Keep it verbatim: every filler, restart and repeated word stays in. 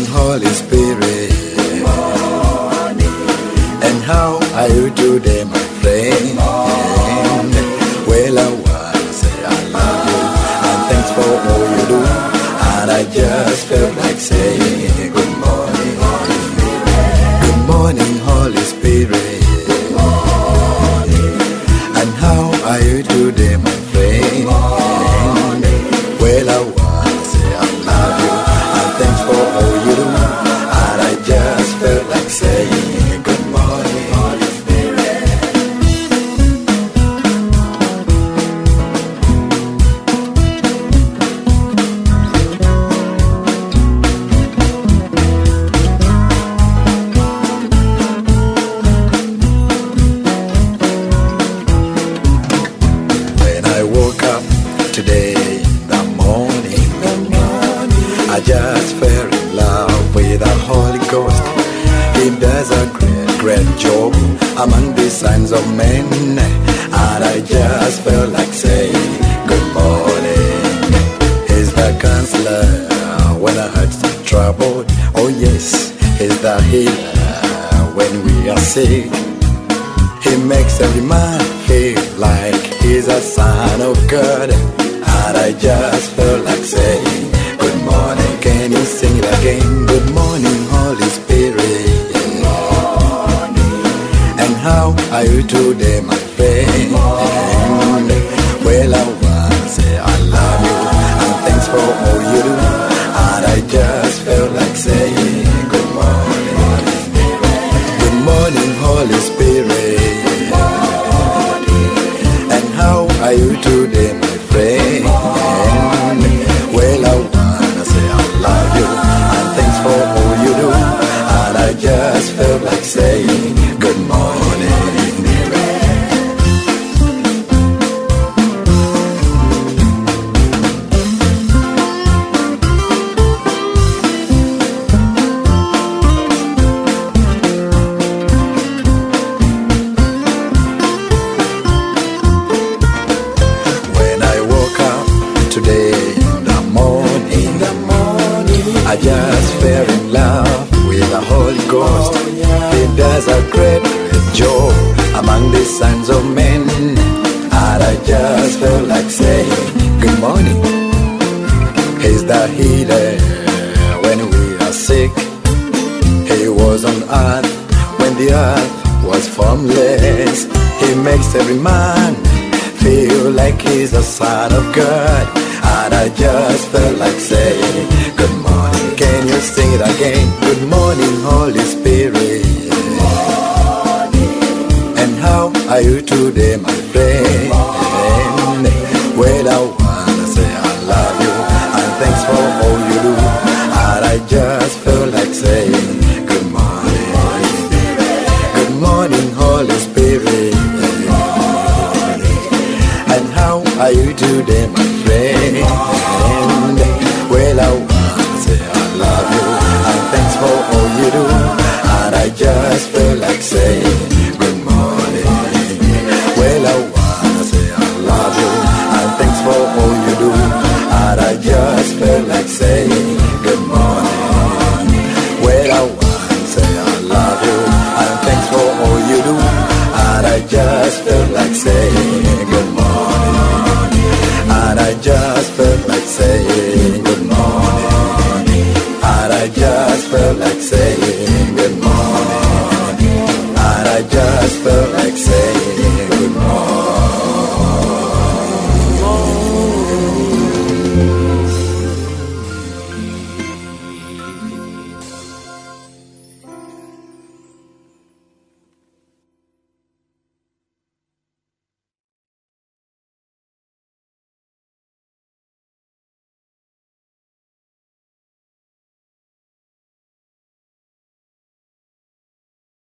Holy Spirit. And how are you today, my friend? Well, I want to say I love you, and thanks for all you do. And I just felt like saying good morning, Holy Spirit. Good morning, Holy Spirit. And how are you today, my friend? Well, I want to say I love you, and thanks for all you do. And I just felt like saying good morning, Holy Spirit. When I woke up today in the morning, I just fell in love with the Holy Ghost. He does a great, great job among the sons of men. And I just felt like saying good morning. He's the counselor when I had some trouble. Oh yes, he's the healer when we are sick. He makes every man feel like he's a son of God. And I just felt like saying good morning. Can you sing it again? Good morning, Holy Spirit. And how are you today, my friend? Well, I want to say I love you, and thanks for all you do. And I just felt like saying good morning, Holy Spirit. Good morning, Holy Spirit. And how are you today, my friend? Well, I wanna say I love you, and thanks for all you do. And I just felt like saying good morning. When I woke up today in the morning, I just fell in love with the Holy Ghost. He does a great, great job among the sons of men. And I just felt like saying good morning. He's the healer when we are sick. He was on earth when the earth was formless. He makes every man feel like he's a son of God. And I just felt like saying good morning. Can you sing it again? Good morning, Holy Spirit. And how are you today, my friend? Well, I wanna say I love you, and thanks for all you do. And I just felt like saying good morning, Holy Spirit. Good morning, Holy Spirit. And how are you today, my friend? Well, I wanna say I love you, and thanks for all